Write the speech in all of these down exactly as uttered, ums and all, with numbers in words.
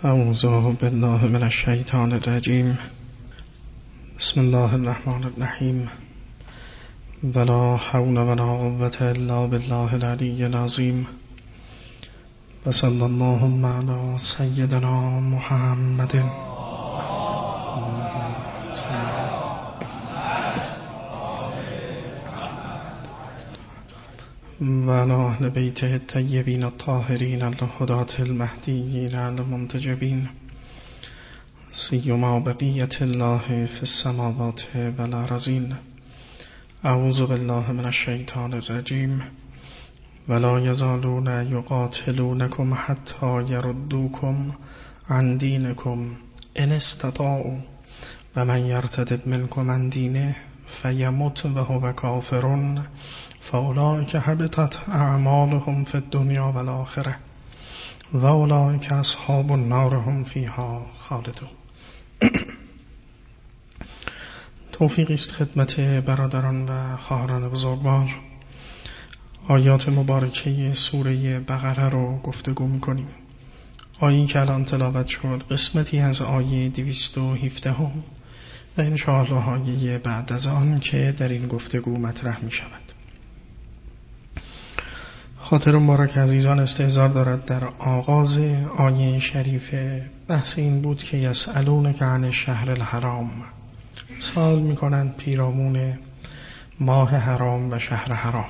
اعوذ بالله من الشیطان الرجیم. بسم الله الرحمن الرحیم. ولا حول ولا قوة الا بالله العلی العظیم. و صلی اللهم علی سیدنا محمد و علی اهل بیته الطیبین الطاهرین الهداة المهدیین المنتجبین، سیما بقیة الله فی السماوات والارضین. اعوذ بالله من الشیطان الرجیم. ولا یزالون یقاتلونکم حتی یردوکم عن دینکم ان استطاعوا و من یرتد منکم عن دینه فیمت و هو کافر فاولئک حبطت اعمالهم فی الدنیا والآخرة و اولئک اصحاب النار هم فیها خالدون. توفیقی است خدمت برادران و خواهران بزرگوار. آیات مبارکه سوره بقره رو گفتگو می‌کنیم. آیه‌ای که الان تلاوت شد قسمتی از آیه دویست و هفده هم و انشاءالله آیه بعد از آن که در این گفتگو مطرح می‌شود. خاطر مبارک عزیزان استحضار دارد در آغاز آیه شریف بحث این بود که یسألونک عن الشهر الحرام، سوال می‌کنند پیرامون ماه حرام و شهر حرام.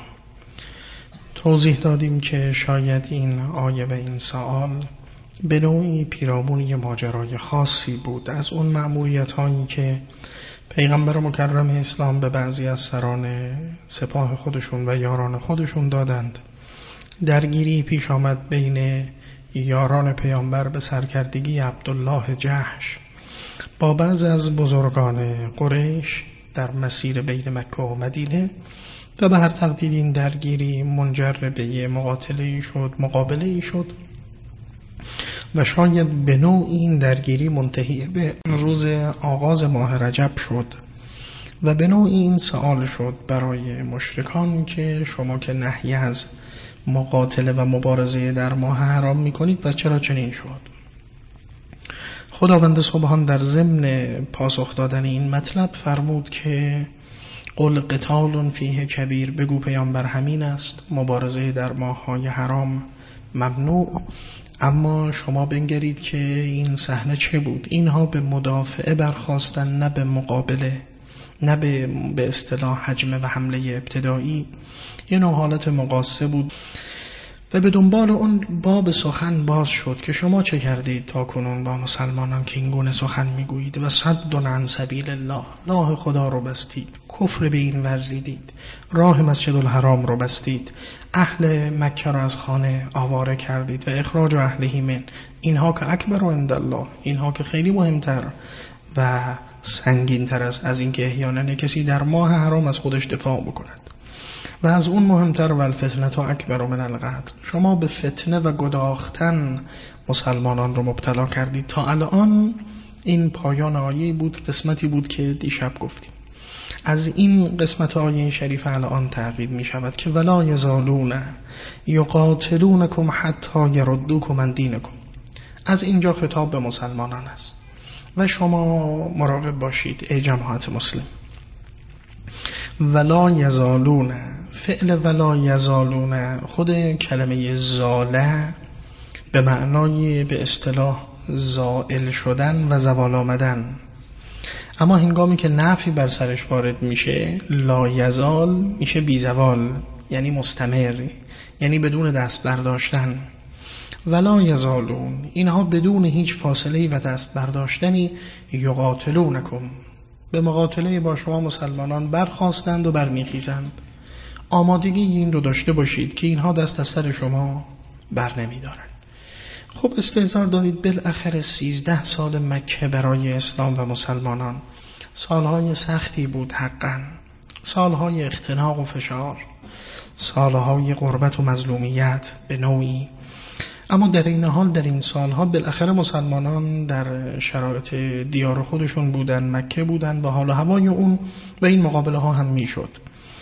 توضیح دادیم که شاید این آیه و این سوال به نوعی پیرامون یه ماجرای خاصی بود از اون مأموریت‌هایی که پیغمبر مکرم اسلام به بعضی از سران سپاه خودشون و یاران خودشون دادند. درگیری پیش آمد بین یاران پیامبر به سرکردگی عبدالله جحش با بعض از بزرگان قریش در مسیر بین مکه و مدینه و به هر تقدیر این درگیری منجر به یه مقاتله شد مقابله شد و شاید به نوع این درگیری منتهی به روز آغاز ماه رجب شد و به نوع این سوال شد برای مشرکان که شما که نهی از مقاتله و مبارزه در ماه حرام میکنید پس چرا چنین شد؟ خداوند سبحان در ضمن پاسخ دادن این مطلب فرمود که قل قتال فیه کبیر، بگو پیامبر همین است، مبارزه در ماه‌های حرام ممنوع، اما شما بنگرید که این صحنه چه بود؟ اینها به مدافعه برخاستن، نه به مقابله، نه به به اصطلاح حجمه و حمله ابتدایی. یه نوع حالت مقاسه بود و به دنبال اون باب سخن باز شد که شما چه کردید تا کنون با مسلمانان که این گونه سخن میگویید و صد عن سبیل الله، راه خدا رو بستید، کفر به این ورزیدید، راه مسجد الحرام رو بستید، اهل مکه رو از خانه آواره کردید و اخراج اهلهی من، اینها که اکبر عند الله، اینها که خیلی مهمتر و سنگین تر است از این که احیانا کسی در ماه حرام از خودش دفاع بکند و از اون مهمتر و الفتنه اکبر من القتل. شما به فتنه و گداختن مسلمانان رو مبتلا کردید. تا الان این پایان آیه بود، قسمتی بود که دیشب گفتیم. از این قسمت آیه شریف الان تعقیب می شود که ولا یزالون یقاتلونکم حتی یردوکم عن دینکم. از اینجا خطاب به مسلمانان است و شما مراقب باشید ای جماعت مسلم. ولا یزالون، فعل ولا یزالون خود کلمه زاله به معنای به اصطلاح زائل شدن و زوال آمدن، اما هنگامی که نفی بر سرش وارد میشه لا یزال میشه بی زوال، یعنی مستمر، یعنی بدون دست برداشتن. ولا یزالون، اینها بدون هیچ فاصله و دست برداشتنی یقاتلونکم، به مقاتله با شما مسلمانان برخواستند و برمیخیزند. آمادگی این رو داشته باشید که اینها دست از سر شما بر نمیدارند. خب استحضار دارید بالاخره سیزده سال مکه برای اسلام و مسلمانان سالهای سختی بود حقا، سالهای اختناق و فشار، سالهای غربت و مظلومیت به نوعی، اما در این حال در این سالها بالاخره مسلمانان در شرایط دیار خودشون بودن، مکه بودن و حال هوای اون و این مقابله ها هم میشد.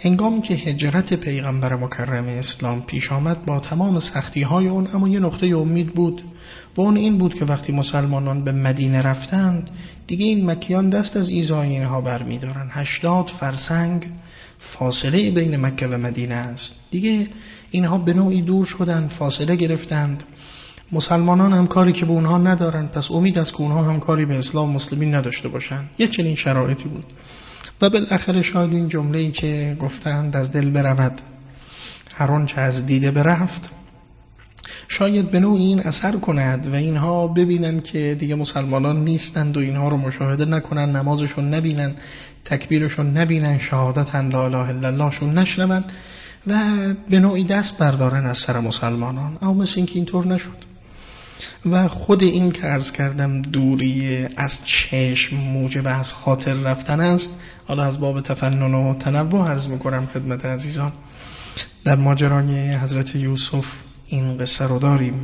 هنگامی که هجرت پیغمبر مکرم اسلام پیش آمد با تمام سختی های اون، اما یه نقطه امید بود و اون این بود که وقتی مسلمانان به مدینه رفتند دیگه این مکیان دست از ایذای اینها برمی دارن. هشتاد فرسنگ فاصله بین مکه و مدینه است، دیگه اینها به نوعی دور شدن، فاصله گرفتند. مسلمانان هم کاری که به اونها ندارن، پس امید است که اونها هم کاری به اسلام مسلمین نداشته باشن. یه چنین شرایطی بود و بالاخره شاید این جمله‌ای که گفتند از دل برود هر آنچه از دیده برفت شاید به نوعی این اثر کند و اینها ببینن که دیگه مسلمانان نیستند و اینها رو مشاهده نکنن، نمازشون نبینن، تکبیرشون نبینن، شهادت ان لا اله الا الله شون نشنون و به نوعی دست بردارن از سر مسلمانان. اما مثل این که اینطور نشد و خود این که عرض کردم دوری از چشم موجب از خاطر رفتن است. حالا از باب تفنن و تنوع عرض میکنم خدمت عزیزان، در ماجرای حضرت یوسف این قصه رو داریم.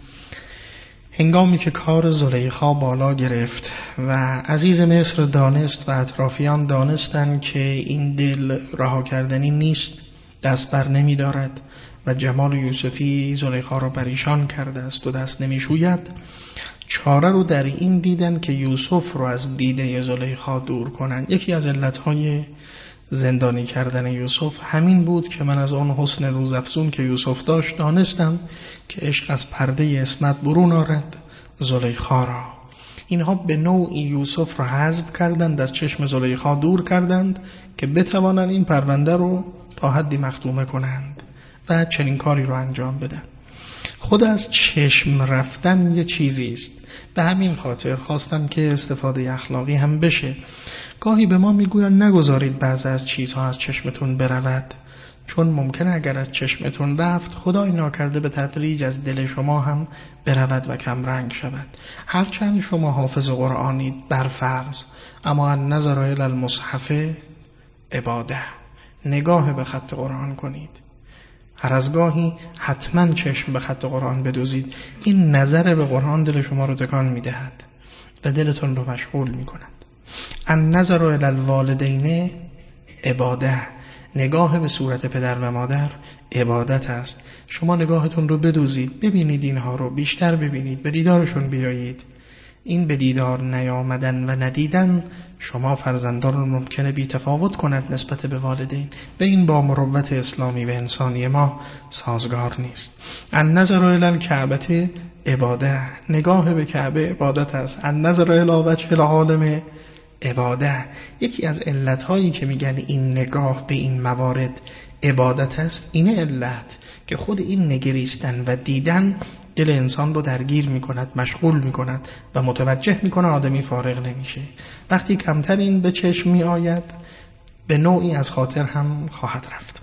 هنگامی که کار زلیخا بالا گرفت و عزیز مصر دانست و اطرافیان دانستند که این دل رها کردنی نیست، دست بر نمی دارد و جمال یوسفی زلیخا را پریشان کرده است و دست نمی شوید، چاره رو در این دیدن که یوسف رو از دیده زلیخا دور کنن. یکی از علتهای زندانی کردن یوسف همین بود که من از آن حسن روزافزون که یوسف داشت دانستم که عشق از پرده عصمت برون آرد زلیخا را. اینها به نوعی یوسف را حذف کردند، از چشم زلیخا دور کردند که بتوانند این پرونده رو تا حدی مختومه کنند و چنین کاری رو انجام بدن. خود از چشم رفتن یه چیزی است، به همین خاطر خواستم که استفاده اخلاقی هم بشه. گاهی به ما میگویند نگذارید بعضی از چیزها از چشمتون برود، چون ممکنه اگر از چشمتون رفت خدای ناکرده به تدریج از دل شما هم برود و کم رنگ شود. هرچند شما حافظ قرآنید برفرض، اما ان نظر الی المصحف عباده، نگاه به خط قرآن کنید، هر از گاهی حتما چشم به خط قرآن بدوزید. این نظر به قرآن دل شما رو تکان میدهد و دلتون رو مشغول میکند. ان نظر الی الوالدین عباده، نگاه به صورت پدر و مادر عبادت است. شما نگاهتون رو بدوزید، ببینید اینها رو بیشتر ببینید، به دیدارشون بیایید. این به دیدار نیامدن و ندیدن شما فرزندان رو ممکنه بی تفاوت کند نسبت به والدین و این با مروت اسلامی و انسانی ما سازگار نیست. ان نظر الی الکعبه عباده، نگاه به کعبه عبادت است. ان نظر الی وجه العالم عباده. یکی از علتهایی که میگن این نگاه به این موارد عبادت است اینه علت که خود این نگریستن و دیدن دل انسان رو درگیر میکند، مشغول میکند و متوجه میکنه آدمی فارغ نمیشه. وقتی کمتر این به چشم میآید به نوعی از خاطر هم خواهد رفت.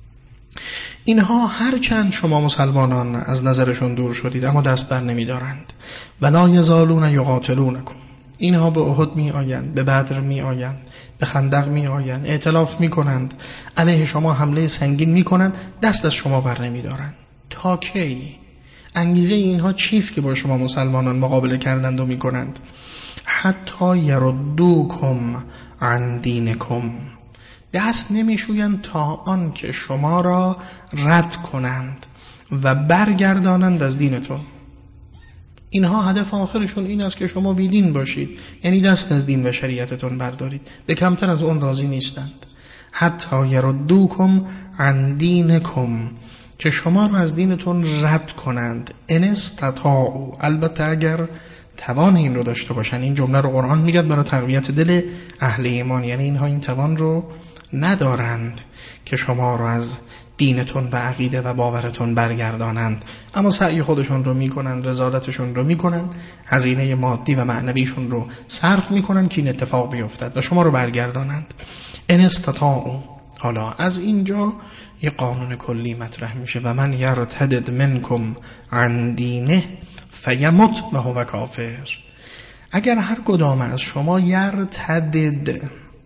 اینها هرچند شما مسلمانان از نظرشون دور شدید اما دست بر نمیدارند. ولا یزالون یقاتلونکم، اینها به احد می آیند، به بدر می آیند، به خندق می آیند، ائتلاف می کنند، علیه شما حمله سنگین می کنند، دست از شما بر نمی دارند. تا کی؟ انگیزه اینها چیست که با شما مسلمانان مقابله کردند و می کنند؟ حتی یردوکم عن دینکم، دست نمی شویند تا آن که شما را رد کنند و برگردانند از دینتون. اینها هدف آخرشون این است که شما بیدین باشید، یعنی دست از دین و شریعتتون بردارید، به کمتر از اون راضی نیستند. حتی یردوکم عن دینکم، که شما رو از دینتون رد کنند. ان استطاعوا، البته اگر توان این رو داشته باشن. این جمله رو قرآن میگه برای تقویت دل اهل ایمان، یعنی اینها این توان رو ندارند که شما رو از دینتون و عقیده و باورتون برگردانند، اما سعی خودشون رو میکنن، رضالتشون رو میکنن، هزینه مادی و معنویشون رو صرف میکنن که این اتفاق بیفتد و شما رو برگردانند. ان استطاعوا. حالا از اینجا یه قانون کلی مطرح میشه و من یرتد منکم عن دینه فیمت و هو کافر. اگر هر کدام از شما یرتدد،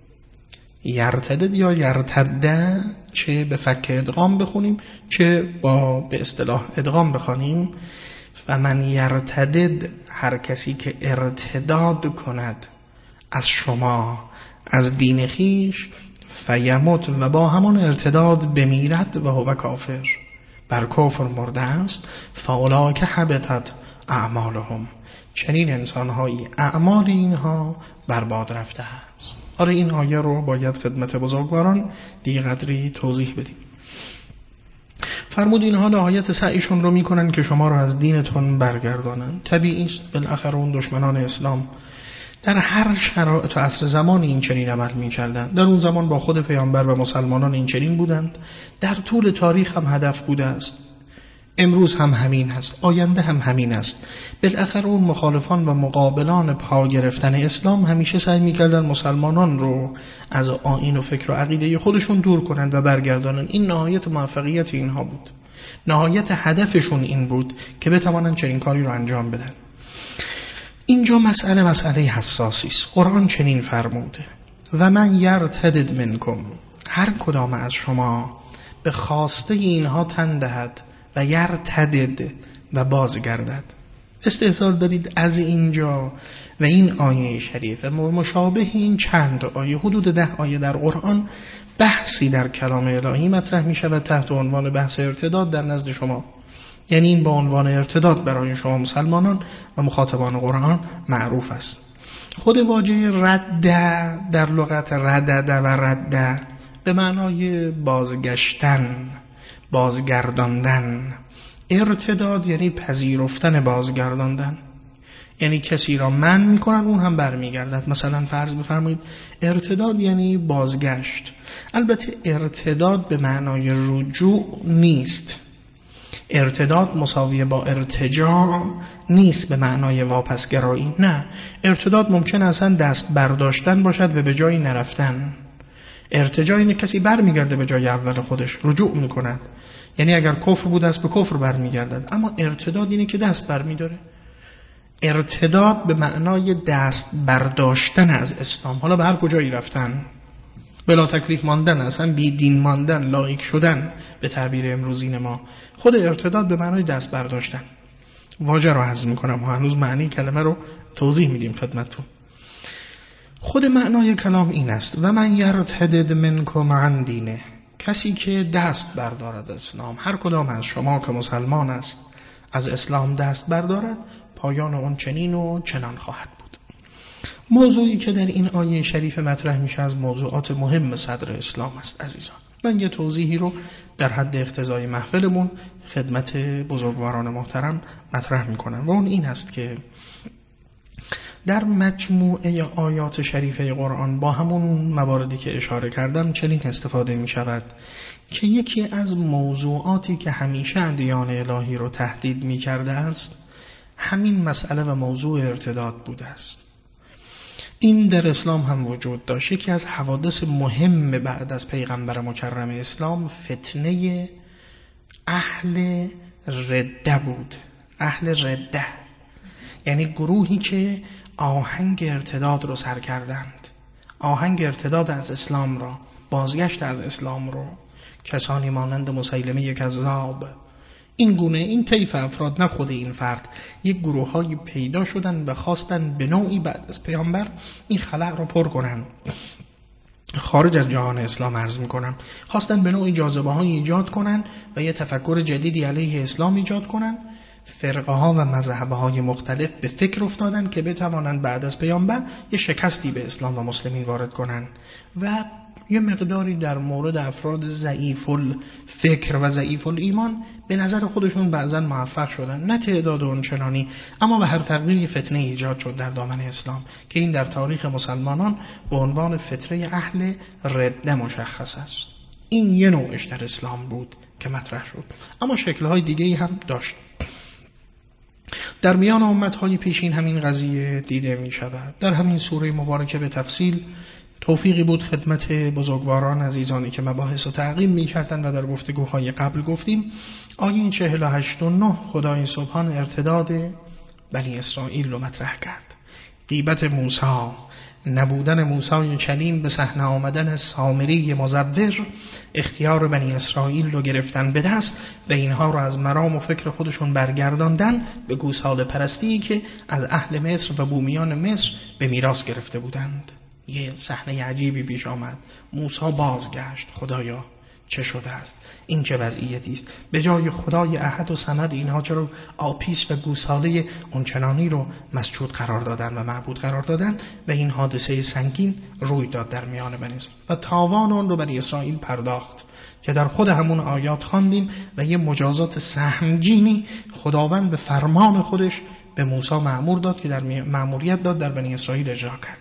یرتدد یا یرتده، چه به فک ادغام بخونیم چه با به اصطلاح ادغام بخونیم، و من یرتدد، هر کسی که ارتداد کند از شما از دین خیش، فیمت و با همان ارتداد بمیرد و هو کافر، بر کفر مرده است، فاولاک حبطت اعمالهم، چنین انسانهایی اعمال اینها برباد رفته است. آره این آیه رو باید خدمت بزرگواران دیگه قدری توضیح بدیم. فرمود اینها نهایت سعیشون رو میکنن که شما رو از دینتون برگردانن. طبیعی است، بالاخره اون دشمنان اسلام در هر شرایط و عصر زمان این چنین عمل می‌کردند. در اون زمان با خود پیامبر و مسلمانان این چنین بودند، در طول تاریخ هم هدف بوده است، امروز هم همین است، آینده هم همین است. بالاخره اون مخالفان و مقابلان پا گرفتن اسلام همیشه سعی می‌کردند مسلمانان رو از آیین و فکر و عقیده خودشون دور کنند و برگردانند. این نهایت موفقیت اینها بود، نهایت هدفشون این بود که بتوانند چنین کاری رو انجام بدن. اینجا مسئله مسئله حساسی است. قرآن چنین فرموده: و من یرتد منکم، هر کدام از شما به خواسته اینها تن دهد و یرتد و بازگردد. استحضار دارید از اینجا و این آیه شریف مشابه این چند آیه، حدود ده آیه در قرآن بحثی در کلام الهی مطرح می شود تحت عنوان بحث ارتداد در نزد شما. یعنی این با عنوان ارتداد برای شما مسلمانان و مخاطبان قرآن معروف است. خود واژه رد در لغت ردد و رد به معنای بازگشتن، بازگرداندن. ارتداد یعنی پذیرفتن، بازگرداندن، یعنی کسی را منع میکنن اون هم برمیگردد. مثلا فرض بفرمایید ارتداد یعنی بازگشت. البته ارتداد به معنای رجوع نیست، ارتداد مساویه با ارتجاع نیست به معنای واپسگرایی، نه. ارتداد ممکن است دست برداشتن باشد و به جایی نرفتن. ارتجاع اینه کسی برمیگرده به جای اول خودش، رجوع میکند، یعنی اگر کفر بود است به کفر برمیگردد. اما ارتداد اینه که دست برمیداره. ارتداد به معنای دست برداشتن از اسلام، حالا به هر کجایی رفتن، بلا تکلیف ماندن، اصلا بی دین ماندن، لایک شدن به تعبیر امروزین ما. خود ارتداد به معنای دست برداشتن. واژه رو هضم میکنم و هنوز معنی کلمه رو توضیح میدیم خدمتتون. خود معنای کلام این است: و من یرتد منکم عن دینه، کسی که دست بردارد اسلام، هر کدام از شما که مسلمان است از اسلام دست بردارد، پایان اون چنین و چنان خواهد بود. موضوعی که در این آیه شریف مطرح میشه از موضوعات مهم صدر اسلام است. عزیزان، من یه توضیحی رو در حد اقتضای محفلمون خدمت بزرگواران محترم مطرح میکنم و اون این است که در مجموعه آیات شریفه قرآن با همون مواردی که اشاره کردم چنین استفاده می شود که یکی از موضوعاتی که همیشه ادیان الهی رو تهدید می کرده است همین مسئله و موضوع ارتداد بوده است. این در اسلام هم وجود داشت. یکی از حوادث مهم بعد از پیغمبر مکرم اسلام فتنه اهل رده بود. اهل رده یعنی گروهی که آهنگ ارتداد رو سر کردند، آهنگ ارتداد از اسلام را، بازگشت از اسلام رو. کسانی مانند مسیلمه کذاب، این گونه، این طیف افراد، نه خود این فرد، یک گروه های پیدا شدن و خواستن به نوعی بعد از پیامبر این خلأ رو پر کنن. خارج از جهان اسلام عرض میکنم، خواستن به نوعی جاذبه های ایجاد کنن و یه تفکر جدیدی علیه اسلام ایجاد کنن. فرقه ها و مذهب های مختلف به فکر افتادن که بتوانند بعد از پیامبر یه شکستی به اسلام و مسلمین وارد کنن و یه مقداری در مورد افراد ضعیف الفکر و ضعیف الایمان به نظر خودشون بعضا موفق شدن، نه تعداد اونچنانی، اما به هر تقدیر فتنه ایجاد شد در دامن اسلام که این در تاریخ مسلمانان به عنوان فتنه اهل رده مشخص است. این یه نوعش در اسلام بود که مطرح شد، اما شکل‌های دیگه‌ای هم داشت. در میان امت‌های پیشین همین قضیه دیده می شود. در همین سوره مبارکه به تفصیل توفیقی بود خدمت بزرگواران عزیزانی که مباحث رو تعقیب می کردن و در گفتگوهای قبل گفتیم. آیه چهل و هشت و نه خدای سبحان ارتداد بنی اسرائیل رو مطرح کرد. غیبت موسی، نبودن موسی کلیم، به صحنه آمدن سامری مزور، اختیار بنی اسرائیل رو گرفتن به دست و اینها رو از مرام و فکر خودشون برگرداندن به گوساله پرستی که از اهل مصر و بومیان مصر به میراث گرفته بودند. یه صحنه عجیبی پیش آمد. موسی بازگشت، خدایا چه شده است؟ این چه وضعیتی است؟ به جای خدای احد و صمد اینها چرا آپیس و گوساله اونچنانی رو مسجود قرار دادن و معبود قرار دادن و این حادثه سنگین روی داد در میان بنی اسرائیل و تاوان اون رو بنی اسرائیل پرداخت که در خود همون آیات خواندیم و یه مجازات سهمگینی خداوند به فرمان خودش به موسی مأمور داد که در مأموریت داد در بنی اسرائیل اجرا کرد.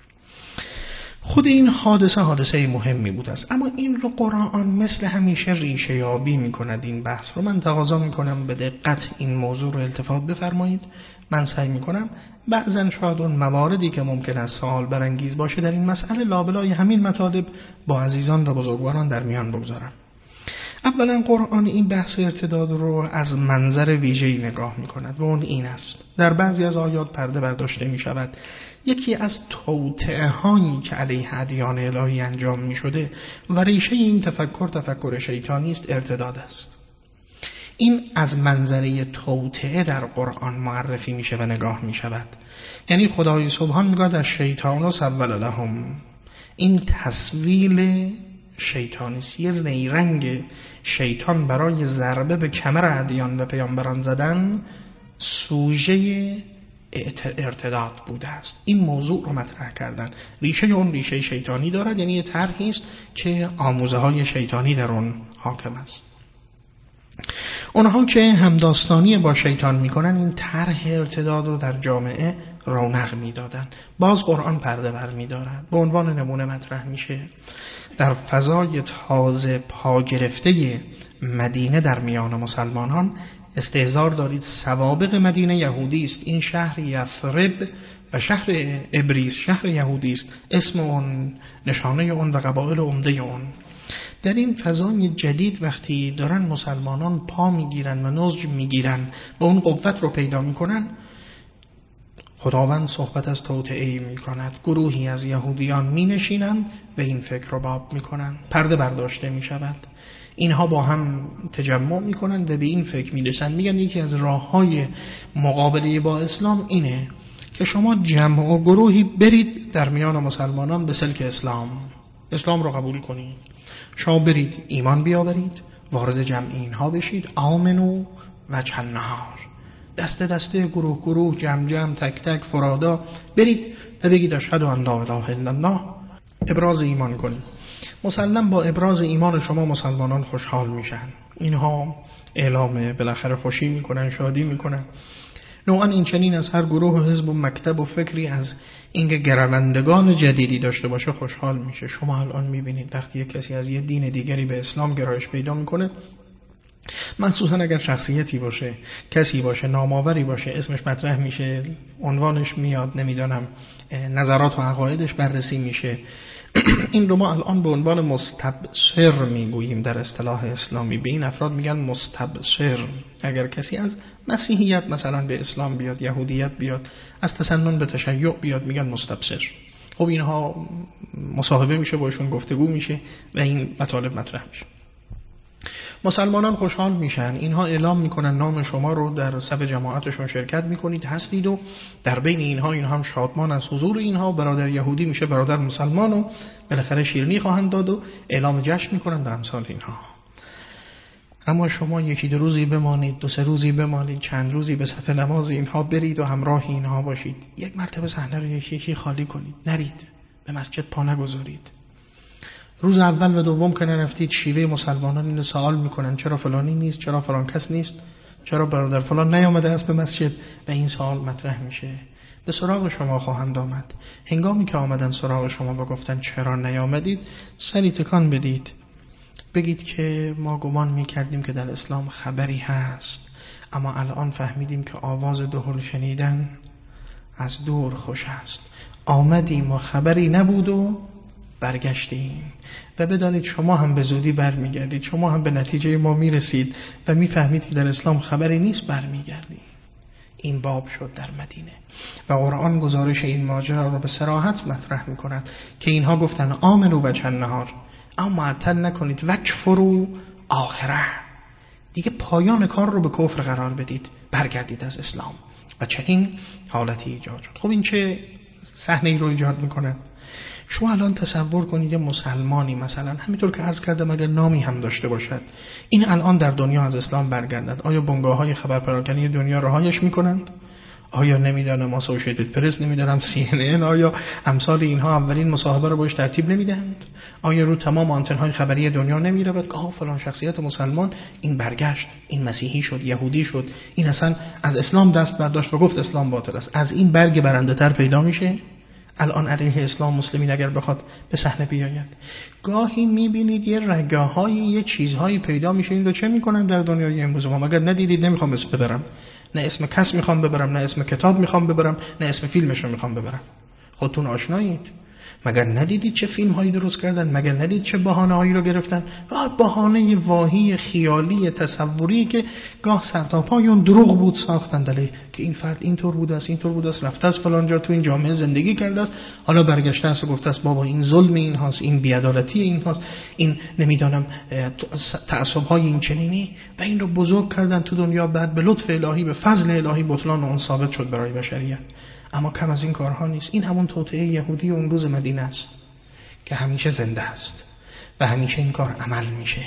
خود این حادثه حادثه مهمی بود است، اما این رو قرآن مثل همیشه ریشه یابی می کند. این بحث رو من تقاضا می کنم به دقت این موضوع رو التفات بفرمایید. من سعی می کنم بعضا شاید اون مواردی که ممکن است سوال برانگیز باشه در این مسئله لابلای همین مطالب با عزیزان و بزرگواران در میان بگذارم. اولا قرآن این بحث ارتداد رو از منظر ویژه‌ای نگاه می کند و اون این است: در بعضی از آیات پرده برداشته می شود یکی از توطئه هایی که علیه ادیان الهی انجام می شده و ریشه این تفکر تفکر شیطانی است، ارتداد است. این از منظره توطئه در قرآن معرفی میشه و نگاه می شود. یعنی خدای سبحان میگه در شیطان و سول لهم، این تصویل شیطانی است، یه نیرنگ شیطان برای ضربه به کمر ادیان و پیامبران زدن سوژه ارتداد بوده است. این موضوع رو مطرح کردن. ریشه اون ریشه شیطانی دارد، یعنی یه طرحی است که آموزه های شیطانی در اون حاکم است. اونها که همداستانی با شیطان میکنن این طرح ارتداد رو در جامعه رونق میدادن. باز قرآن پرده بر میدارد. به عنوان نمونه مطرح میشه در فضای تازه پا گرفته مدینه در میان مسلمانان استحضار دارید سوابق مدینه یهودی است. این شهر یثرب و شهر ابریس شهر یهودی است، اسم اون، نشانه اون و قبایل عمده اون. در این فضای جدید وقتی دارن مسلمانان پا میگیرن و نضج میگیرن و اون قوت رو پیدا میکنن، خداوند صحبت از توطئه‌ای میکند. گروهی از یهودیان مینشینن و این فکر رو باب میکنن، پرده برداشته میشود. اینها با هم تجمع میکنن و به این فکر میرسن، میگن یکی از راههای مقابله با اسلام اینه که شما جمع و گروهی برید در میان مسلمانان به سلک اسلام اسلام رو قبول کنید، شما برید ایمان بیاورید، وارد جمع اینها بشید، آمنو و چند نهار، دسته دسته، گروه گروه، جمع جمع، تک تک، فرادا برید و بگید اشهد ان لا اله الا الله، ابراز ایمان کنید. مسلم با ابراز ایمان شما مسلمانان خوشحال میشن، اینها اعلام بالاخره خوشی میکنن، شادی میکنن. نوعا این چنین از هر گروه و حزب و مکتب و فکری از اینکه گروندگان جدیدی داشته باشه خوشحال میشه. شما الان میبینید وقتی یک کسی از یه دین دیگری به اسلام گرایش پیدا میکنه، مخصوصا اگر شخصیتی باشه، کسی باشه، نامآوری باشه، اسمش مطرح میشه، عنوانش میاد، نمیدونم نظرات و عقایدش بررسی میشه. این رو ما الان به عنوان مستبصر میگوییم در اصطلاح اسلامی. به این افراد میگن مستبصر. اگر کسی از مسیحیت مثلا به اسلام بیاد، یهودیت بیاد، از تسنن به تشیع بیاد، میگن مستبصر. خب اینها مصاحبه میشه، باشون گفتگو میشه و این مطالب مطرح میشه. مسلمانان خوشحال میشن، اینها اعلام میکنن نام شما رو در صف جماعتشون شرکت میکنید، هستید و در بین اینها اینها هم شادمان از حضور اینها. برادر یهودی میشه برادر مسلمان و بالاخره شیرینی خواهند داد و اعلام جشن میکنن در امثال اینها. اما شما یکی دو روزی بمانید، دو سه روزی بمانید، چند روزی به صف نماز اینها برید و همراه اینها باشید، یک مرتبه صحنه رو یکی یکی خالی کنید، نرید به مسجد پا نگذارید. روز اول و دوم که نرفتید شیوه مسلمانان اینو سوال میکنن چرا فلانی نیست، چرا فلان کس نیست، چرا برادر فلان نیامده است به مسجد، و این سوال مطرح میشه. به سراغ شما خواهند آمد. هنگامی که آمدن سراغ شما و گفتن چرا نیامدید، سری تکان بدید، بگید که ما گمان میکردیم که در اسلام خبری هست، اما الان فهمیدیم که آواز دهل شنیدن از دور خوش است. آمدیم و خبری نبود و برگشتیم و بدانید شما هم به زودی برمیگردید، شما هم به نتیجه ما میرسید و میفهمید که در اسلام خبری نیست، برمیگردید. این باب شد در مدینه و قرآن گزارش این ماجرا را به صراحت مطرح میکند که اینها گفتن آمنو و چند نهار، اما معطل نکنید وکفروا آخره، دیگه پایان کار رو به کفر قرار بدید، برگردید از اسلام. و چنین حالتی ایجاد شد. خب این چه صحنه‌ای رو ایجاد میکنه؟ شما الان تصور کنید یه مسلمانی مثلا همینطور که عرض کردم اگر نامی هم داشته باشد، این الان در دنیا از اسلام برگردد، آیا بنگاه‌های خبرپراکنی دنیا رهایش میکنند؟ آیا نمیدانم اسوسییتد پرس، نمیدانم سی ان ان، آیا امثال اینها اولین مصاحبه رو باش ترتیب نمیدهند؟ آیا رو تمام آنتن‌های خبری دنیا نمیرود که آها فلان شخصیت مسلمان این برگشت، این مسیحی شد، یهودی شد، این اصلا از اسلام دست برداشت و گفت اسلام باطل است؟ از این برگ برنده تر پیدا میشه؟ الان علیه اسلام مسلمین اگر بخواد به صحنه بیاید، گاهی میبینید یه رگه‌های یه چیزهایی پیدا میشه. این رو چه میکنن در دنیای امروز ما؟ مگر ندیدید؟ نمیخوام اسم ببرم، نه اسم کس میخوام ببرم، نه اسم کتاب میخوام ببرم، نه اسم فیلمش رو میخوام ببرم. خودتون آشنایید؟ مگر ندیدید چه فیلم هایی درست کردن؟ مگر ندید چه بهانه هایی رو گرفتن؟ بهانه واهی خیالی تصوری که گاه سر تا پای اون دروغ بود ساختن دلیل که این فرد اینطور بوده است، اینطور بوده است، رفته است فلان جا، تو این جامعه زندگی کرده است، حالا برگشته است و گفته است بابا این ظلم این هاست، این بی‌عدالتی این هاست، این نمیدانم تعصب های این چنینی، و این رو بزرگ کردن تو دنیا. بعد به لطف الهی، به فضل الهی بطلان اون ثابت شد برای بشریت. اما کم از این کارها نیست. این همون توطئه یهودی اون روز مدینه است که همیشه زنده است و همیشه این کار عمل میشه.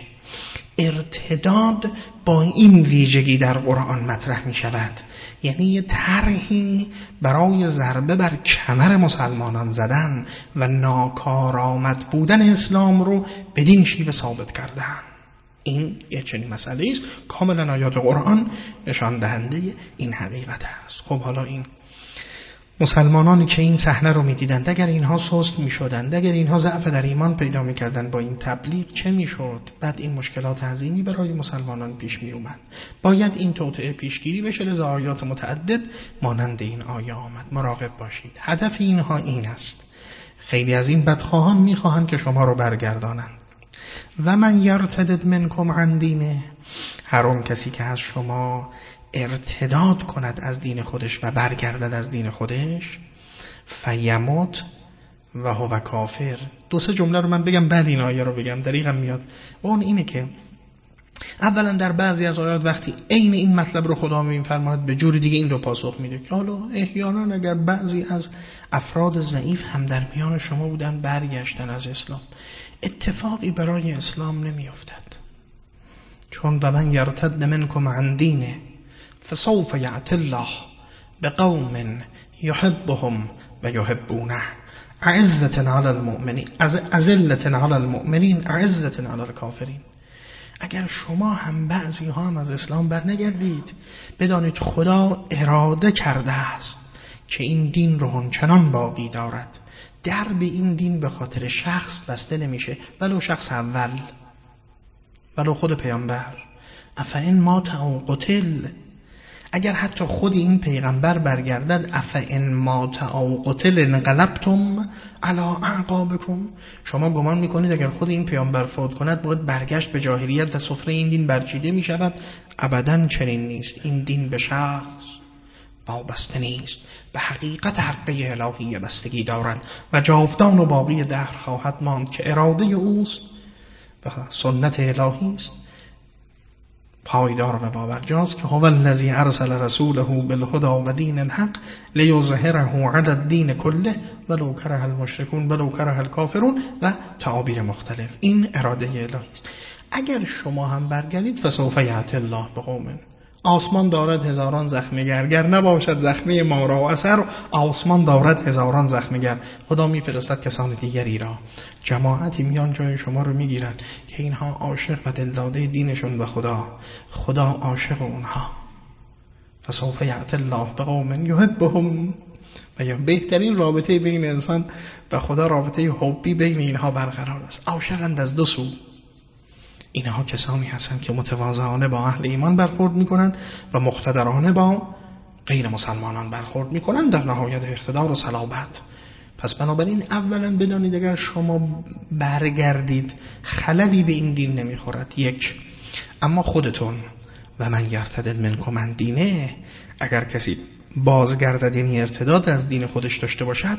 ارتداد با این ویژگی در قرآن مطرح می شود، یعنی یه طرحی برای ضربه بر کمر مسلمانان زدن و ناکارآمد بودن اسلام رو بدین شیوه ثابت کردن. این یه چنین مسئله است. کاملا آیات قرآن نشان دهنده این حقیقت است. خب حالا این مسلمانانی که این صحنه رو می‌دیدند، اگر اینها سست می‌شدند، اگر اینها ضعف در ایمان پیدا می‌کردند با این تبلیغ، چه می‌شد؟ بعد این مشکلات عظیمی برای مسلمانان پیش می‌اومد. باید این توطئه پیشگیری بشه. لذا آیات متعدد مانند این آیه آمد. مراقب باشید. هدف اینها این است. خیلی از این بدخواهان می‌خواهند که شما رو برگردانند. و من یرتد منکم عن دینه، هر اون کسی که از شما ارتداد کند از دین خودش و برگردد از دین خودش، فیموت و هو کافر. دو سه جمله رو من بگم بعد این آیه رو بگم، دقیقاً میاد. اون اینه که اولا در بعضی از آیات وقتی عین این مطلب رو خدا میفرماید به جور دیگه این رو پاسخ میده که حالا احیانا اگر بعضی از افراد ضعیف هم در میان شما بودن برگشتن از اسلام، اتفاقی برای اسلام نمیافتد، چون و من یرتد منکم عن دینه فسوف یأتی الله بقوم یحبهم و یحبونه اعزة علی المؤمنین اذلة علی المؤمنین اعزة علی الکافرین. اگر شما هم بعضی ها هم از اسلام برنگردید، بدانید خدا اراده کرده است که این دین رو همچنان باقی دارد. درب این دین به خاطر شخص بسته نمیشه، ولو شخص اول، ولو خود پیامبر. افئن مات او قتل، اگر حتی خود این پیغمبر برگردد، افئن مات او قتل انقلبتم علی اعقابکم، شما گمان میکنید اگر خود این پیامبر فوت کند باید برگشت به جاهلیت و سفره این دین برچیده میشود؟ ابداً چنین نیست. این دین به شخص وابسته نیست، به حقیقت حقه الهی بستگی دارد و جاودان و باقی دهر خواهد ماند که اراده اوست و سنت الهی است پایدار و باورجاست که هو الذی ارسل رسوله بالهدى و دین الحق لیظهره علی الدین کله ولو کره المشرکون ولو کره الکافرون و تعابیر مختلف. این اراده الهی است. اگر شما هم برگردید فسوف یأتی الله بقوم، آسمان دارد هزاران زخمگر، گر نباشد زخمه ما را اثر، آسمان دارد هزاران زخمگر. خدا میفرستد کسان دیگری را، جماعتی میان جای شما رو میگیرند که اینها عاشق و دلداده دینشون و خدا، خدا عاشق اونها. فسوف یأتی الله بقوم یحبهم، و یا بهترین رابطه بین انسان و خدا رابطه حبی بین اینها برقرار است. عاشقند از دو سو. اینها کسانی هستند که متواضعانه با اهل ایمان برخورد میکنند و مقتدرانه با غیر مسلمانان برخورد میکنند در نهایت اقتدار و صلابت. پس بنابراین اولا بدانید اگر شما برگردید خللی به این دین نمیخورد، یک. اما خودتون و من یرتد منکم عن دینه، اگر کسی بازگردد یعنی ارتداد از دین خودش داشته باشد،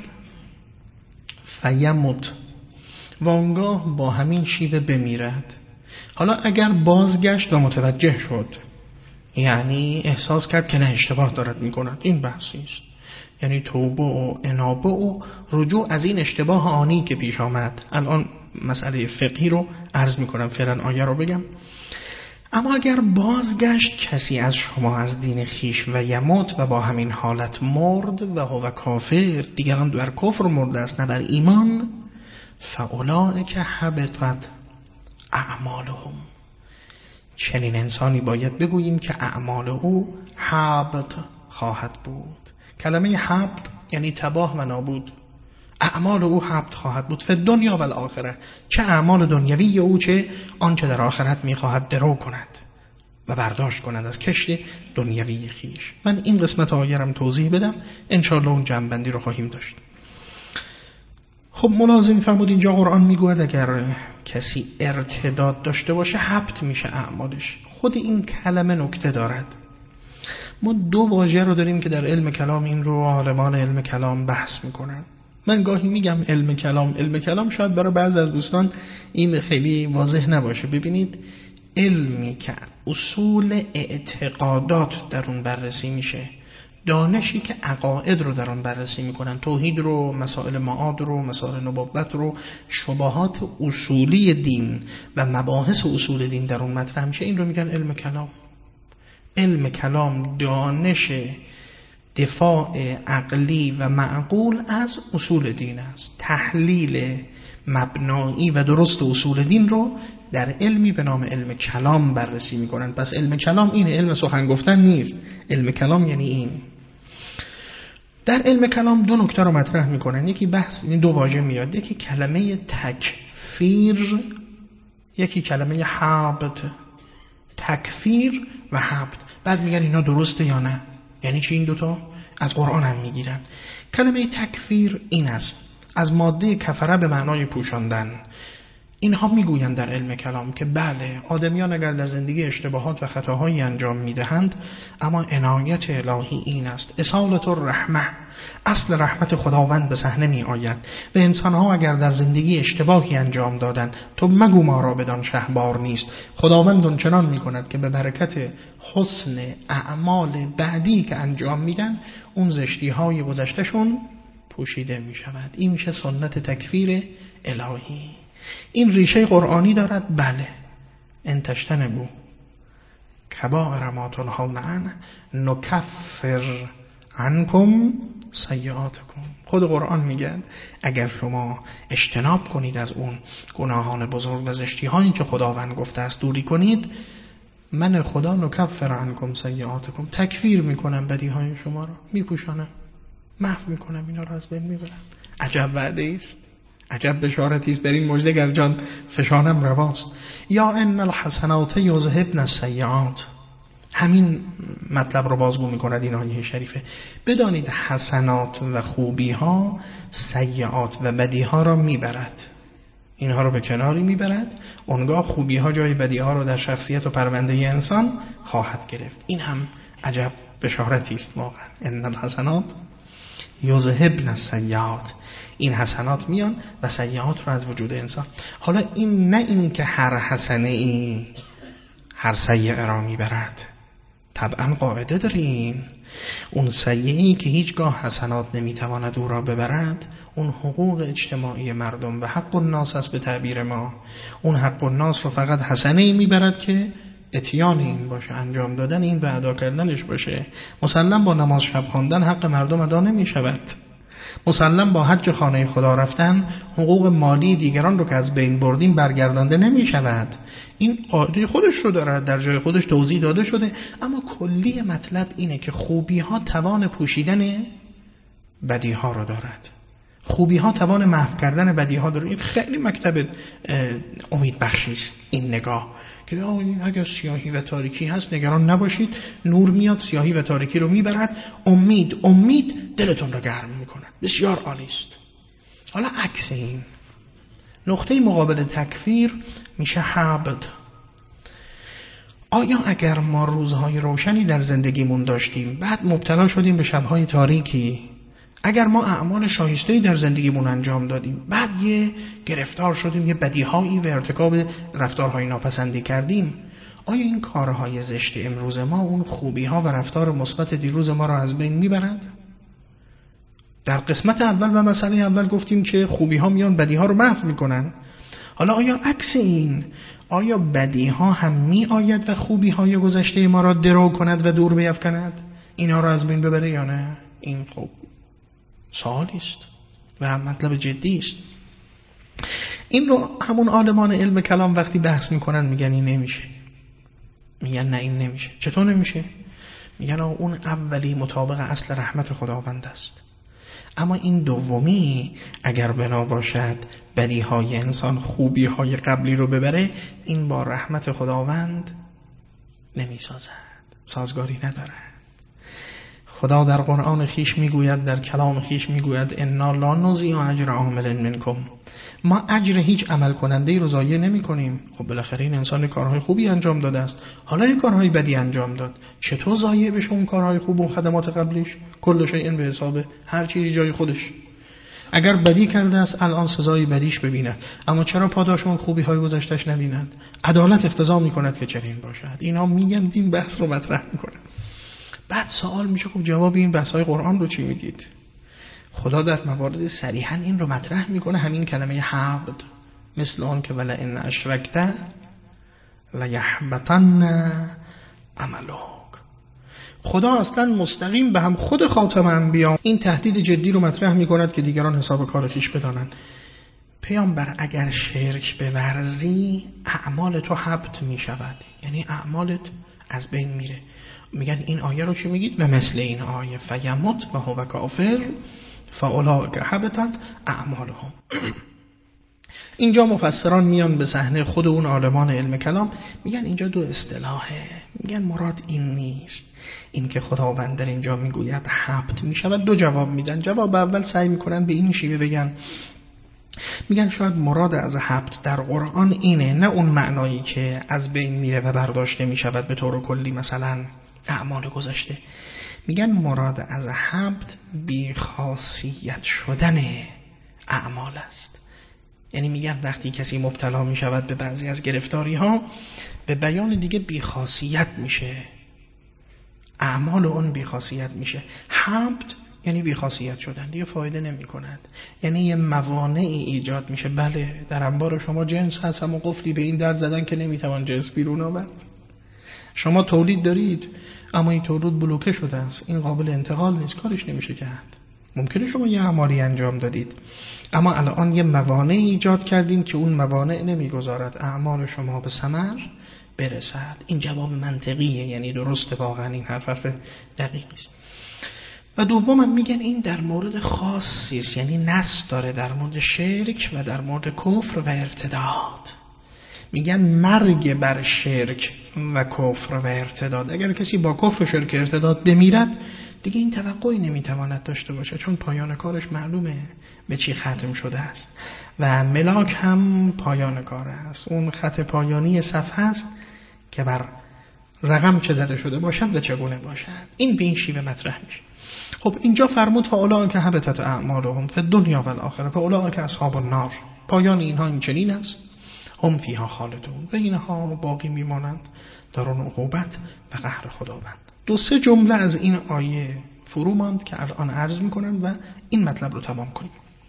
فیموت، وانگاه با همین شیوه بمیرد. حالا اگر بازگشت و متوجه شد، یعنی احساس کرد که نه اشتباه دارد میکند، این بحثی است. یعنی توبه و انابه و رجوع از این اشتباه آنی که پیش آمد. الان مسئله فقهی رو عرض میکنم، فعلا آیه رو بگم. اما اگر بازگشت کسی از شما از دین خیش و یموت و با همین حالت مرد و هو کافر، دیگران در کفر مرده است نه بر ایمان، فاولئک حبطت اعمالهم، چنین انسانی باید بگوییم که اعمال او حبط خواهد بود. کلمه حبط یعنی تباه و نابود. اعمال او حبط خواهد بود فی دنیا و الاخره، چه اعمال دنیوی او چه آنچه در آخرت میخواهد درو کند و برداشت کند از کشت دنیوی خیش. من این قسمت آیه رو توضیح بدم، انشاءالله اون جنبندی رو خواهیم داشت. خب ملازم فرمود اینجا قرآن میگوید اگر کسی ارتداد داشته باشه حبط میشه اعمالش. خود این کلمه نکته دارد. ما دو واژه رو داریم که در علم کلام این رو عالمان علم کلام بحث میکنن. من گاهی میگم علم کلام علم کلام شاید برای بعضی از دوستان این خیلی واضح نباشه. ببینید، علمی که اصول اعتقادات در اون بررسی میشه، دانشی که عقاید رو در آن بررسی میکنن، توحید رو، مسائل معاد رو، مسائل نبوت رو، شبهات اصولی دین و مباحث اصول دین در اون مطرح میشه، این رو میگن علم کلام. علم کلام دانش دفاع عقلی و معقول از اصول دین است. تحلیل مبنایی و درست اصول دین رو در علمی به نام علم کلام بررسی میکنن. پس علم کلام اینه، علم سخن گفتن نیست. علم کلام یعنی این. در علم کلام دو نکته رو مطرح میکنن. یکی بحث، این دو واژه میاد، یکی کلمه تکفیر، یکی کلمه حبط. تکفیر و حبط. بعد میگن اینا درسته یا نه. یعنی چی این دوتا؟ از قرآن هم میگیرن. کلمه تکفیر این است، از ماده کفره به معنای پوشاندن. اینها میگویند در علم کلام که بله، آدمیان اگر در زندگی اشتباهات و خطاهایی انجام میدهند، اما عنایت الهی این است، اصالت الرحمه، اصل رحمت خداوند به صحنه می آید و انسانها اگر در زندگی اشتباهی انجام دادند، تو مگو ما را بدان شهبار نیست. خداوند اونچنان میکند که به برکت حسن اعمال بعدی که انجام میدن، اون زشتی های گذشتهشون پوشیده می شود. این میشه سنت تکفیر الهی. این ریشه قرآنی دارد. بله، ان تجتنبوا کبائر ما تنهون عنه نکفر عنکم سیئاتکم. خود قرآن میگه اگر شما اجتناب کنید از اون گناهان بزرگ و زشتی هایی که خداوند گفته است دوری کنید، من خدا نکفر عنکم سیئاتکم، تکفیر میکنم بدی های شما رو، میپوشانم، محو میکنم، اینا رو از بین میبرم. عجب وعده است، عجب بشارتی است. در این مژده از جان فشانم رواست. یا ان الحسنات یذهبن السیئات. همین مطلب رو بازگو میکند این آیه شریفه. بدانید حسنات و خوبی ها سیئات و بدی ها را میبرد، اینها رو به کناری میبرد. اونگاه خوبی ها جای بدی ها رو در شخصیت و پرونده انسان خواهد گرفت. این هم عجب بشارتی است واقعا. ان الحسنات یذهبن السیئات، این حسنات میان و سیئات رو از وجود انسان. حالا این نه این که هر حسنه ای هر سیئه را میبرد، طبعا قاعده داریم. اون سیئه‌ای که هیچگاه حسنات نمیتواند او را ببرد، اون حقوق اجتماعی مردم و حق الناس است به تعبیر ما. اون حق الناس رو فقط حسنه‌ای میبرد که اتیان این باشه، انجام دادن این و ادا کردنش باشه. مسلم با نماز شب خواندن حق مردم ادا نمی شود. مسلم با حج خانه خدا رفتن حقوق مالی دیگران رو که از بین بردیم برگردانده نمی شود. این قاعده خودش رو دارد، در جای خودش توضیح داده شده. اما کلی مطلب اینه که خوبی ها توان پوشیدن بدی ها رو دارد، خوبی ها توان محو کردن بدی ها داره. این خیلی مکتب امید بخشی است این نگاه که اگر سیاهی و تاریکی هست نگران نباشید، نور میاد سیاهی و تاریکی رو میبرد. امید امید دلتون رو گرم میکند. بسیار عالی است. حالا عکس این نقطه مقابل تکفیر میشه حبط. آیا اگر ما روزهای روشنی در زندگیمون داشتیم بعد مبتلا شدیم به شبهای تاریکی، اگر ما اعمال شایسته‌ای در زندگیمون انجام دادیم بعد یه گرفتار شدیم یه بدیهایی و ارتکاب رفتارهای ناپسندی کردیم، آیا این کارهای زشت امروز ما اون خوبی‌ها و رفتار مثبت دیروز ما را از بین میبرند؟ در قسمت اول و مسئله اول گفتیم که خوبی ها میان بدی ها رو محو میکنن. حالا آیا عکس این، آیا بدی ها هم می آید و خوبی های گذشته ما را درو کند و دور بیفکند، اینا رو از بین ببره یا نه؟ این خب سوالی است و مطلب جدی است. این رو همون عالمان علم کلام وقتی بحث میکنن میگن این نمیشه، میگن نه این نمیشه. چطور نمیشه؟ میگن اون اولی مطابق اصل رحمت خداوند است، اما این دومی اگر بنا باشد بدی های انسان خوبی های قبلی رو ببره، این با رحمت خداوند نمی سازد، سازگاری نداره. خدا در قرآن خیش میگوید، در کلام خیش میگوید انا لا نضیع اجر عامل منکم، ما اجر هیچ عمل کننده رو ضایع نمی کنیم. خب بالاخره این انسان کارهای خوبی انجام داده است، حالا این کارهای بدی انجام داد، چطور ضایع بشه اون کارهای خوب و خدمات قبلیش؟ کل شیء به حساب، هر چیزی جای خودش. اگر بدی کرده است الان سزای بدیش ببیند، اما چرا پاداش اون خوبی های گذشتهش نبیند؟ عدالت اقتضا میکند که چنین باشد. اینا میگن این بحث رو مطرح میکنن. بعد سوال میشه خب جواب این بحث های قرآن رو چی میدید؟ خدا در موارد صریحا این رو مطرح میکنه، همین کلمه حقد، مثل اون که ولا ان اشرکت لیحبطن عملک. خدا اصلا مستقیم به هم خود خاتم انبیا این تهدید جدی رو مطرح میکند که دیگران حساب کار خویش بدانند. پیامبر اگر شرک بورزی اعمال تو حبط میشود، یعنی اعمالت از بین میره. میگن این آیه رو چی میگید؟ به مثل این آیه فیمت و هو کافر فاولئک حبطت اعمالهم. اینجا مفسران میان به صحنه خود اون عالمان علم کلام، میگن اینجا دو اصطلاحه. میگن مراد این نیست، این که خداوند در اینجا میگوید حبط میشود. دو جواب میدن. جواب اول سعی میکنن به این شیوه بگن، میگن شاید مراد از حبط در قرآن اینه، نه اون معنایی که از بین میره و برداشته میشود به طور کلی مثلا اعمال گذشته. میگن مراد از حبط بیخاصیت شدن اعمال است. یعنی میگن وقتی کسی مبتلا میشود به بعضی از گرفتاری ها، به بیان دیگه بیخاصیت میشه، اعمال اون بیخاصیت میشه. حبط یعنی بیخاصیت شدن، دیگه فایده نمی کند، یعنی یه موانعی ایجاد میشه. بله در انبار شما جنس هست، اما قفلی به این در زدن که نمیتوان جنس بیرون آورد. شما تولید دارید اما این تولید بلوکه شده است، این قابل انتقال نیست، کارش نمیشه کرد. ممکنه شما یه اعمالی انجام دادید اما الان یه موانع ایجاد کردین که اون موانع نمیگذارد اعمال شما به ثمر برسد. این جواب منطقیه، یعنی درسته، واقعا این حرف حرف دقیقی است. و دوم میگن این در مورد خاصی است، یعنی نص داره در مورد شرک و در مورد کفر و ارتداد. میگن مرگ بر شرک و کفر و ارتداد، اگر کسی با کفر و شرک ارتداد بمیرد دیگه این توقعی نمیتواند داشته باشه، چون پایان کارش معلومه به چی ختم شده است و ملاک هم پایان کار است. اون خط پایانی صفحه است که بر رقم چه زده شده باشد و چگونه باشد. این به این شیوه مطرح میشه. خب اینجا فرمود فاولئک حبطت اعمالهم فی الدنیا و الاخره فاولئک اصحاب النار، پایان اینها این چنین است، هم فیها خالدون، و اینها باقی میمانند در اون عقوبت و قهر خداوند. دو سه جمله از این آیه فرو ماند که الان عرض میکنم و این مطلب رو تمام کنیم.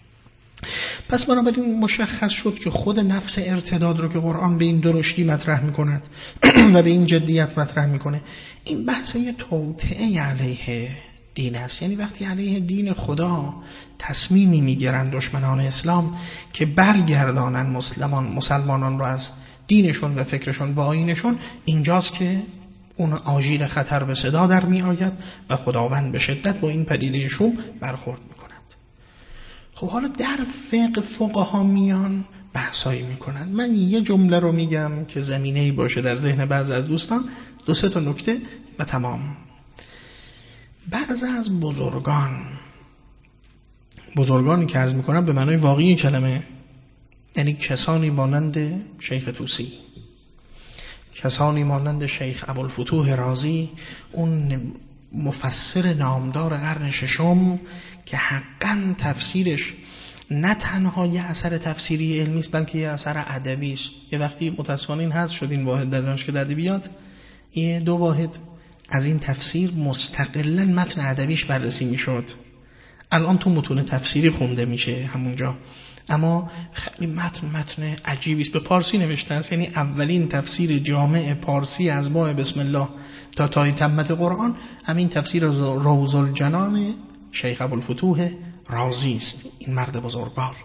پس بنابراین مشخص شد که خود نفس ارتداد رو که قرآن به این درشتی مطرح میکند و به این جدیت مطرح میکنه، این بحث یه توطئه علیه دین است. یعنی وقتی علیه دین خدا تصمیمی میگیرن دشمنان اسلام که برگردانن مسلمان مسلمانان رو از دینشون و فکرشون و آیینشون، اینجاست که اون آژیر خطر به صدا در می آید و خداوند به شدت با این پدیده شوم برخورد می کند. خب حالا در فقه فقها میان بحثایی می کنند. من یه جمله رو میگم که زمینه‌ای باشه در ذهن بعضی از دوستان، دو سه تا نکته و تمام. بعضی از بزرگان بزرگانی که عرض می کنم به معنای واقعی کلمه، یعنی کسانی مانند شیخ طوسی، کسانی مانند شیخ ابوالفتوح رازی، اون مفسر نامدار قرن ششم که حقاً تفسیرش نه تنها یه اثر تفسیری علمی است بلکه یه اثر ادبی است. یه وقتی متأسفانه این حذف شد این واحد در دانشگاه ادبیات، یه دو واحد از این تفسیر مستقلاً متن ادبیش بررسی میشد، الان تو متون تفسیری خونده میشه همونجا، اما خیلی متن متن عجیبی است. به پارسی نوشته است، یعنی اولین تفسیر جامع پارسی از ماه بسم الله تا تای تمت قرآن همین تفسیر روض الجنان شیخ ابوالفتوح رازی است. این مرد بزرگوار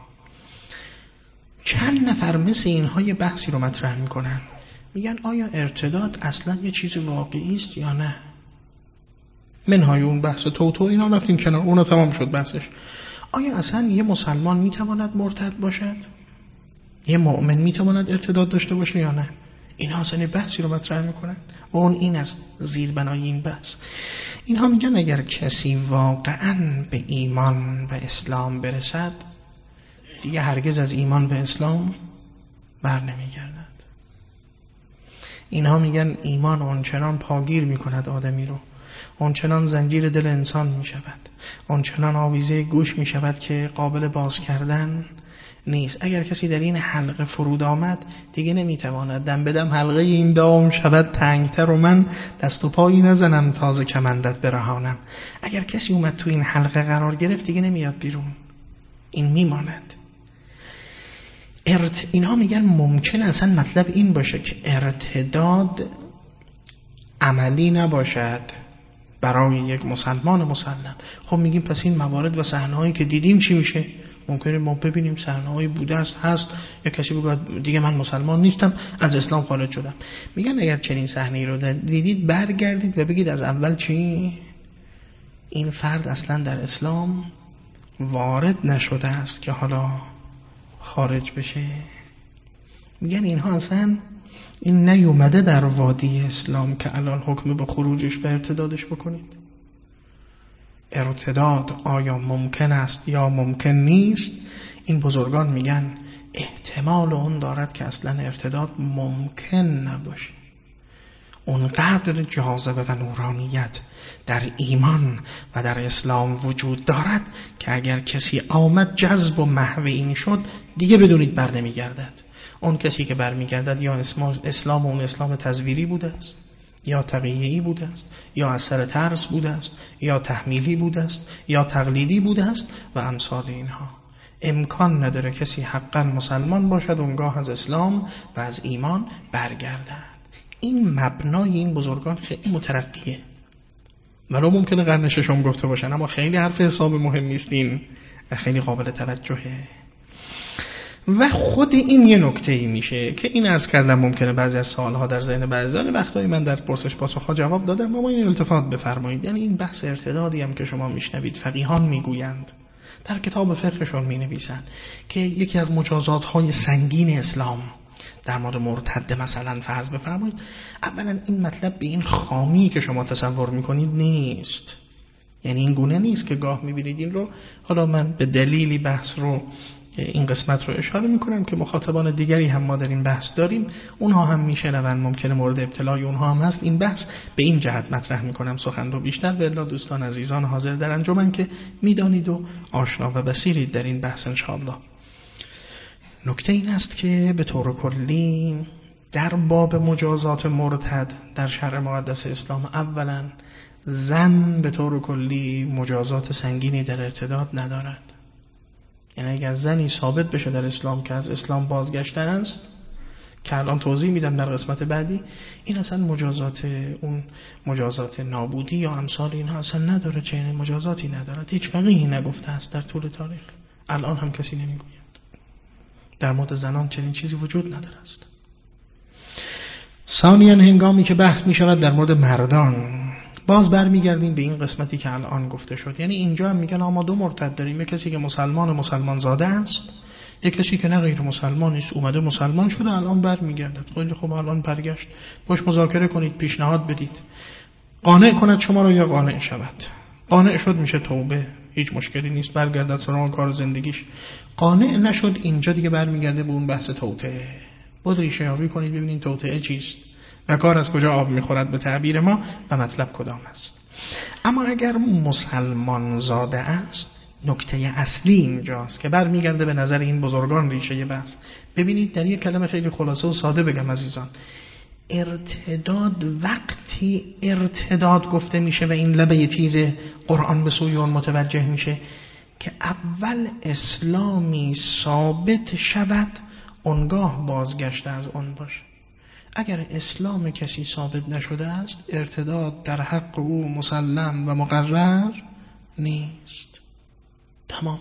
چند نفر مثل اینها یه بحثی رو مطرح میکنن، میگن آیا ارتداد اصلا یه چیز واقعی است یا نه؟ منهای اون بحث توتو اینا رفتیم کنار، اونا تمام شد بحثش. آیا اصلا یه مسلمان میتواند مرتد باشد؟ یه مؤمن میتواند ارتداد داشته باشه یا نه؟ اینها اصلا بحثی رو مطرح میکنن و اون این از زیربنای این بحث. اینها میگن اگر کسی واقعا به ایمان و اسلام برسد دیگه هرگز از ایمان و اسلام بر نمیگردد. اینها میگن ایمان اونچنان پاگیر میکند آدمی رو، اونچنان زنجیر دل انسان میشود، اونچنان آویزه گوش میشود که قابل باز کردن نیست. اگر کسی در این حلقه فرود آمد دیگه نمیتواند دم بدم حلقه این دام شود تنگتر و من دست و پایی نزنم تازه کمندت برهانم. اگر کسی اومد تو این حلقه قرار گرفت دیگه نمیاد بیرون، این میماند. ارت... اینها میگن ممکن اصلا مطلب این باشه که ارتداد عملی نباشد برای یک مسلمان مسلم. خب میگیم پس این موارد و صحنه‌هایی که دیدیم چی میشه؟ ممکنه ما ببینیم صحنه‌هایی بوده است هست یا کسی بگه دیگه من مسلمان نیستم از اسلام خارج شدم. میگن اگر چنین صحنه‌ای رو دیدید برگردید و بگید از اول چی؟ این فرد اصلا در اسلام وارد نشده است که حالا خارج بشه. میگن اینها اصلا این نیومده در وادی اسلام که الان حکم به خروجش و ارتدادش بکنید. ارتداد آیا ممکن است یا ممکن نیست؟ این بزرگان میگن احتمال اون دارد که اصلا ارتداد ممکن نباشه. اونقدر جاذبه و نورانیت در ایمان و در اسلام وجود دارد که اگر کسی آمد جذب و محو این شد دیگه بدونید بر نمیگردد. اون کسی که بر میگردد یا اسلام اون اسلام تزویری بوده است، یا تقیه‌ای بوده است، یا اثر ترس بوده است، یا تحمیلی بوده است، یا تقلیدی بوده است و امثال اینها. امکان نداره کسی حقا مسلمان باشد اونگاه از اسلام و از ایمان برگردد. این مبنای این بزرگان خیلی مترقیه، ولو ممکنه قرن ششم گفته باشن، اما خیلی حرف حساب مهمی است این و خیلی قابل توجهه. و خود این یه نکته‌ای میشه که این عرض کردم ممکنه بعضی از سوالها در ذهن بعضیان وقتایی من در پرسش پاسخ‌ها جواب دادم، اما این التفات بفرمایید. یعنی این بحث ارتدادی هم که شما میشنوید فقیهان میگویند، در کتاب فقهشون مینویسند که یکی از مجازات‌های سنگین اسلام در مورد مرتد مثلا فرض بفرمایید، اولا این مطلب به این خامی که شما تصور میکنید نیست. یعنی این گونه نیست که گاه میبینید این رو، حالا من به دلیلی بحث رو این قسمت رو اشاره میکنم که مخاطبان دیگری هم ما در این بحث داریم، اونها هم میشنون، ممکنه مورد ابتلای اونها هم هست. این بحث به این جهت مطرح میکنم سخن رو بیشتر به الا دوستان عزیزان حاضر در انجمن که میدانید و آشنا و بصیرید در این بحث انشاءالله. نکته این است که به طور کلی در باب مجازات مرتد در شرع مقدس اسلام اولا زن به طور کلی مجازات سنگینی در ارتداد ندارد. یعنی اگر زنی ثابت بشه در اسلام که از اسلام بازگشته است، که الان توضیح میدم در قسمت بعدی، این اصلا مجازات اون مجازات نابودی یا امثال اینها اصلا نداره، چنین مجازاتی نداره. هیچ فقیهی نگفته است در طول تاریخ، الان هم کسی نمیگوید در مورد زنان چنین چیزی وجود نداره است. ثانیاً هنگامی که بحث می شود در مورد مردان، باز برمیگردیم به این قسمتی که الان گفته شد. یعنی اینجا هم میگن ما دو مرتد داریم، یک کسی که مسلمان و مسلمان زاده است، یک کسی که نه غیر مسلمان است، اومده مسلمان شده الان برمیگردد. خیلی خوب، الان برگشت، باش مذاکره کنید، پیشنهاد بدید، قانع کند شما رو یا قانع شود. قانع شد میشه توبه، هیچ مشکلی نیست، برگردد سراغ کار زندگیش. قانع نشد اینجا دیگه برمیگرده به اون بحث توطئه. بود ریشه یابی کنید ببینید توطئه چیست و کار از کجا آب میخورد به تعبیر ما و مطلب کدام است. اما اگر مسلمان زاده است، نکته اصلی اینجاست که برمیگرده به نظر این بزرگان ریشه بحث. ببینید در یک کلمه خیلی خلاصه و ساده بگم عزیزان، ارتداد وقتی ارتداد گفته میشه و این لبه تیز قرآن به سوی اون متوجه میشه، که اول اسلامی ثابت شود اونگاه بازگشت از اون باشه. اگر اسلام کسی ثابت نشده است ارتداد در حق او مسلم و مقرر نیست. تمام.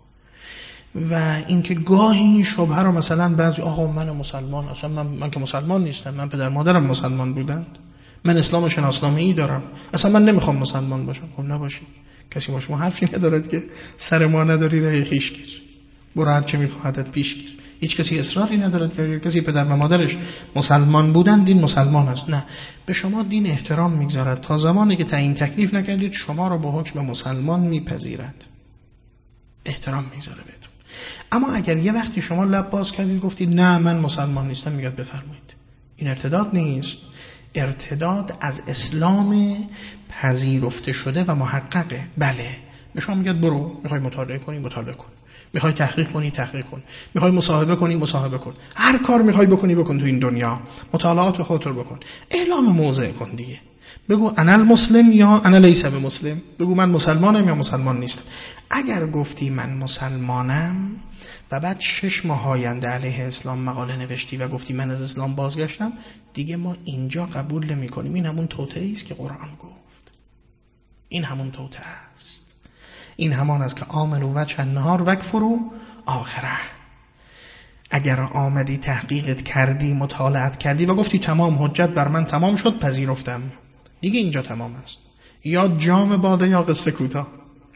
و اینکه گاهی این شبهه رو مثلا بعضی آقا من مسلمان اصلا من, من که مسلمان نیستم، من پدر مادرم مسلمان بودند، من اسلام شناسنامه‌ای دارم، اصلا من نمیخوام مسلمان باشم. خب نباشید، کسی با شما حرفی ندارد که سر ما نداری راه خویش گیر، برو هر چه میخواهدت پیش گیر. هیچ کسی اصراری ندارد که اگر کسی پدر و مادرش مسلمان بودن دین مسلمان است. نه، به شما دین احترام میگذارد تا زمانی که تعیین تکلیف نکردید شما را با حکم مسلمان میپذیرد، احترام میذاره بهتون. اما اگر یه وقتی شما لب باز کردید گفتید نه من مسلمان نیستم، میگه بفرمایید. این ارتداد نیست. ارتداد از اسلام پذیرفته شده و محققه. بله، به شما میگه برو، میخوای مطالعه کنی مطالعه کن، میخوای تحقیق کنی تحقیق کن، میخوای مصاحبه کنی مصاحبه کن، هر کار میخوای بکنی بکن تو این دنیا، مطالعات خودت رو بکن، اعلام موضع کن دیگه. بگو انا المسلم یا انا لیس بمسلم، بگو من مسلمانم یا مسلمان نیستم. اگر گفتی من مسلمانم و بعد شش ماه آینده علیه اسلام مقاله نوشتی و گفتی من از اسلام بازگشتم، دیگه ما اینجا قبول نمی کنیم. این همون توطئه‌ای است که قرآن گفت. این همون توطئه است. این همان است که آمنو وجه النهار وکفروا آخره. اگر آمدی تحقیقت کردی، مطالعت کردی و گفتی تمام، حجت بر من تمام شد، پذیرفتم، دیگه اینجا تمام است. یا جام باده یا قصه کوتاه.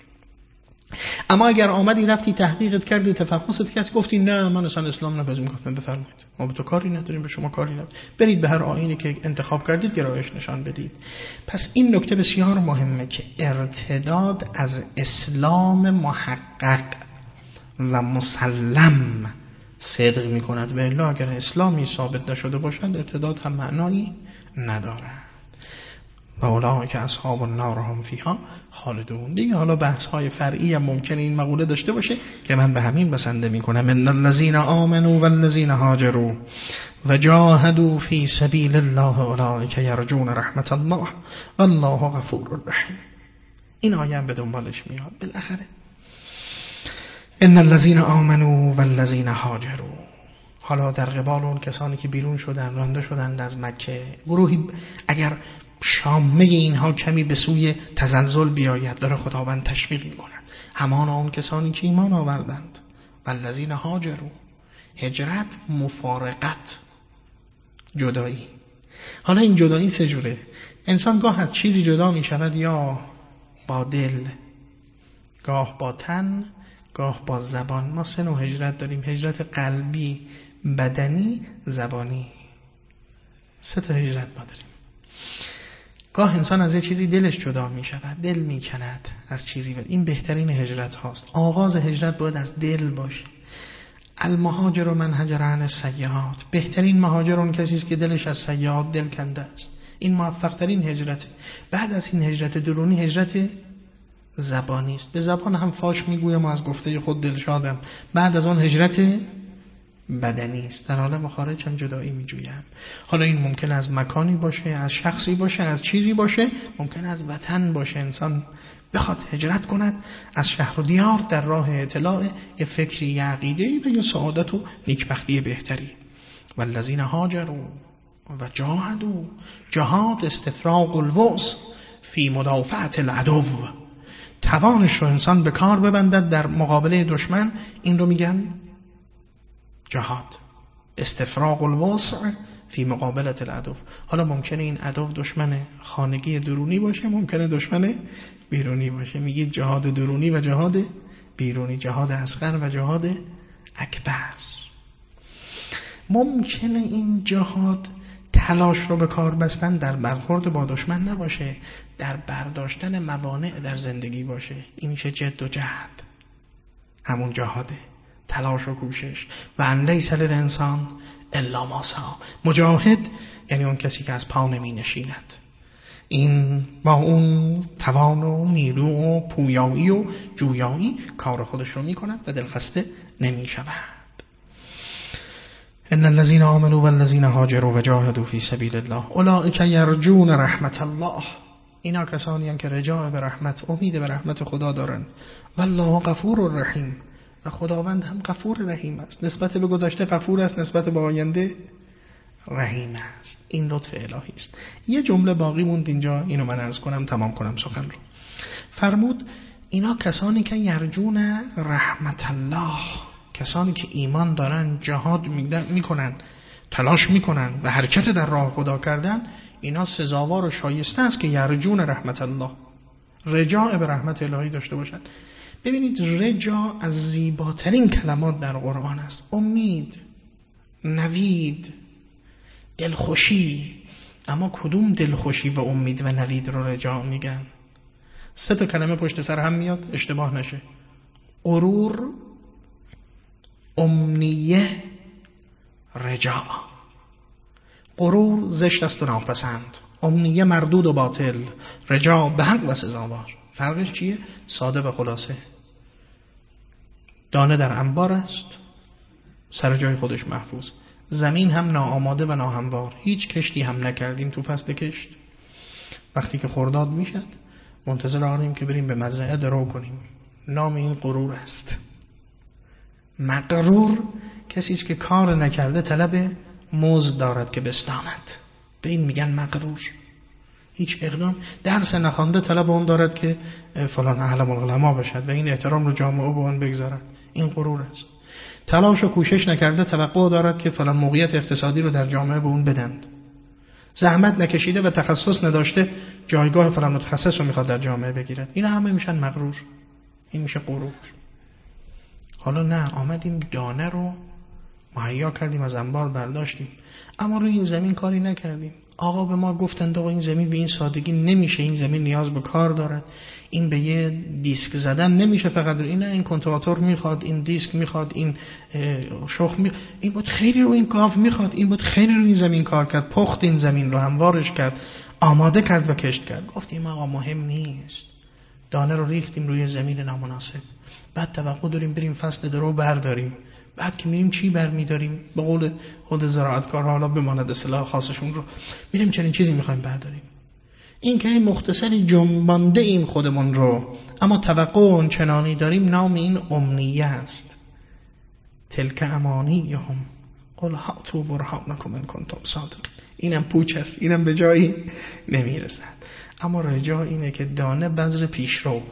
اما اگر آمدی رفتی تحقیقت کردی، تفحصت کردی، گفتی نه من اصلا اسلام نپذیرم، گفتم بفرمایید، ما به تو کاری نداریم، به شما کاری نداریم، برید به هر آیینی که انتخاب کردید گرایش نشان بدید. پس این نکته بسیار مهمه که ارتداد از اسلام محقق و مسلم صدق میکند، و الا اگر اسلامی ثابت نشده باشد ارتداد هم معنایی ندارد. و اولئک اصحاب النار هم فیها خالدون. دیگه حالا بحث های فرعی هم ممکنه این مقوله داشته باشه که من به همین بسنده میکنم. ان الذين آمنوا والذين هاجروا وجاهدوا في سبيل الله اولئک یرجون رحمت الله والله غفور رحیم. این آیه هم به دنبالش میاد بالاخره. ان الذين آمنوا والذين هاجروا، حالا در قبال اون کسانی که بیرون شدن، رانده شدند از مکه، گروهی اگر شامه اینها کمی به سوی تزلزل بیاید، داره خداوند تشویق میکنه همان اون کسانی که ایمان آوردند. والذین هاجروا، هجرت مفارقت، جدایی. حالا این جدایی سه جوره. انسان گاه از چیزی جدا میشود، یا با دل، گاه با تن، گاه با زبان. ما سه نوع هجرت داریم: هجرت قلبی، بدنی، زبانی. سه تا هجرت ما داریم. گاه انسان از یه چیزی دلش جدا می شود، دل می کند از چیزی، و این بهترین هجرت هاست. آغاز هجرت باید از دل باشه. المهاجر من هجر عن السیئات، بهترین مهاجر اون کسی است که دلش از سیئات دل کنده است. این موفق ترین هجرت. بعد از این هجرت درونی هجرت زبانی است. به زبان هم فاش میگویم از گفته خود دلشادم. بعد از آن هجرت بدنی است، در عالم خارج هم جدایی میجویم. حالا این ممکن از مکانی باشه، از شخصی باشه، از چیزی باشه، ممکن از وطن باشه. انسان بخواد هجرت کند از شهر و دیار در راه اطلاع یه فکری، یه عقیده‌ای و یه سعادت و نیکبختی بهتری. والذین هاجروا و جاهدوا، جهاد استفراغ الوسع فی مدافعة العدو، توانش رو انسان به کار ببندد در مقابله دشمن. این رو میگن جهاد، استفراغ الوسع فی مقابله العدو. حالا ممکنه این عدو دشمن خانگی درونی باشه، ممکنه دشمن بیرونی باشه. میگید جهاد درونی و جهاد بیرونی، جهاد اصغر و جهاد اکبر. ممکنه این جهاد تلاش رو به کار بستن در برخورد با دشمن نباشه، در برداشتن موانع در زندگی باشه. این میشه جد و جهد، همون جهاده، تلاش و کوشش. و ان لیس للانسان الا ما سعی. مجاهد یعنی اون کسی که از پا نمی نشیند، این با اون توان و نیرو و پویایی و جویایی کار خودش رو می کند و دلخسته نمی شود. ان الذين آمنوا والذين هاجروا وجاهدوا في سبيل الله اولئك يرجون رحمت الله اینا کسانی هستند که رجاء به رحمت، امید به رحمت خدا دارند. والله غفور رحیم، و خداوند هم غفور رحیم است. نسبت به گذشته غفور است، نسبت به آینده رحیم است. این لطف الهی است. یه جمله باقی موند اینجا، اینو من عرض کنم تمام کنم سخن رو. فرمود اینا کسانی که یرجون رحمت الله، کسانی که ایمان دارن، جهاد میکنن، تلاش میکنن و حرکت در راه خدا کردن، اینا سزاوار و شایسته است که یرجون رحمت الله، رجاء به رحمت الهی داشته باشند. ببینید رجا از زیباترین کلمات در قرآن است. امید، نوید، دلخوشی. اما کدوم دلخوشی و امید و نوید رو رجا میگن؟ سه تا کلمه پشت سر هم میاد، اشتباه نشه. غرور، امنیه، رجا. غرور زشت است و ناپسند، امنیه مردود و باطل، رجا به حق و سزاوار. فرقش چیه؟ ساده و خلاصه. دانه در انبار است، سر جای خودش محفوظ. زمین هم ناآماده و ناهموار، هیچ کشتی هم نکردیم تو فصل کشت. وقتی که خرداد میشد منتظر آنیم که بریم به مزرعه درو کنیم. نام این غرور است. مغرور کسی است که کار نکرده طلب مزد دارد که بستاند، به این میگن مغرور. هیچ اقدام، درس نخوانده طلب اون دارد که فلان اعلم العلماء باشد و این احترام رو جامعه به اون بگذارد. این غرور است. تلاش و کوشش نکرده توقع دارد که فلان موقعیت اقتصادی رو در جامعه به اون بدند. زحمت نکشیده و تخصص نداشته جایگاه فلان متخصص رو میخواد در جامعه بگیرد. اینا همه میشن مغرور. این میشه غرور. حالا نه، آمدیم دانه رو مهیا کردیم، از انبار برداشتیم، اما روی این زمین کاری نکردیم. آقا به ما گفتند آقا این زمین به این سادگی نمیشه، این زمین نیاز به کار دارد، این به یه دیسک زدن نمیشه فقط، این این کنتراتور میخواد، این دیسک میخواد، این شخم میخواد، این بود خیلی رو این گاو میخواد، این بود خیلی رو این زمین کار کرد، پخت این زمین رو هموارش کرد، آماده کرد و کشت کرد. گفتیم آقا مهم نیست، دانه رو ریختیم روی زمین نامناسب، بعد توقع داریم بریم فصل درو برداریم، بعد که میریم چی برمیداریم؟ به قول خود زراعتکارها، حالا بماند اصطلاح خاصشون رو، میریم چنین چیزی میخوایم برداریم. این که مختصری جنبانده ایم خودمون رو، اما توقع اون چنانی داریم، نام این امنیه است. تلک امانیهم قل هاتوا برهانکم ان کنتم صادقین. اینم پوچ است، اینم به جایی نمیرسد. اما رجا اینه که دانه بذر پیشرو،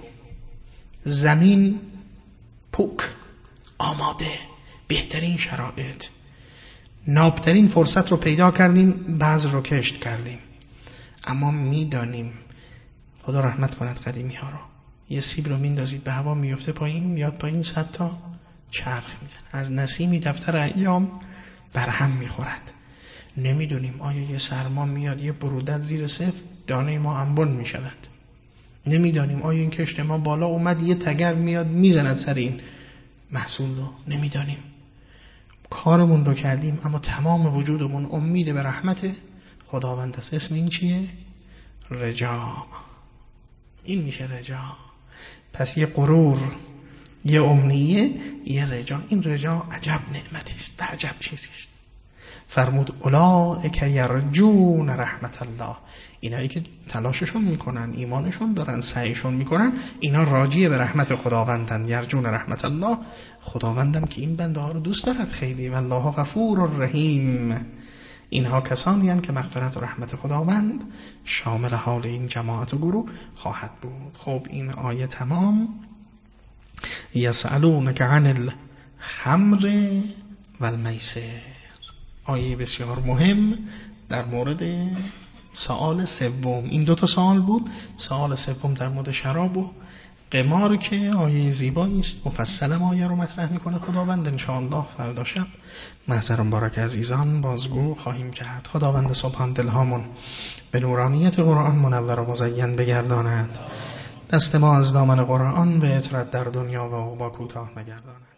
زمین پوک، آماده، بهترین شرایط، نابترین فرصت رو پیدا کردیم، بذر رو کشت کردیم. اما میدانیم، خدا رحمت کند قدیمی ها رو، یه سیب رو میندازید به هوا میفته پایین، میاد پایین، صد تا چرخ میزن، از نسیمی دفتر ایام برهم میخورد. نمیدونیم آیا یه سرما میاد یه برودت زیر صفر دانه ما انبن میشود. نمیدانیم آیا این کشت ما بالا اومد یه تگر میاد میزند سر این محصول رو. نمیدانیم. کارمون رو کردیم اما تمام وجودمون امید به رحمت خداوند است. اسم این چیه؟ رجا. این میشه رجا. پس یه غرور، یه امنیه، یه رجا. این رجا عجب نعمتی است، عجب چیزی است. فرمود اولئک یرجون رحمت الله. اینایی که تلاششون میکنن، ایمانشون دارن، سعیشون میکنن، اینا راجی به رحمت خداوندن. یرجون رحمت الله. خداوندم که این بنده ها رو دوست دارد خیلی. والله غفور رحیم. اینها کسانی هستند که مغفرت و رحمت خداوند شامل حال این جماعت و گروه خواهد بود. خب این آیه تمام. یسألونک عن الخمر والمیسر. آیه بسیار مهم در مورد سوال سوم. این دو تا سوال بود. سوال سوم در مورد شراب و قمار که آیه زیبایی است. مفصل آیه رو مطرح میکنه خداوند. ان شاء الله فردا شب محضر مبارک عزیزان بازگو خواهیم کرد. خداوند سبحان دلهامون به نورانیت قرآن منور و مزین بگرداند. دست ما از دامن قرآن به اطرت در دنیا و عقبا کوتاه نگرداند.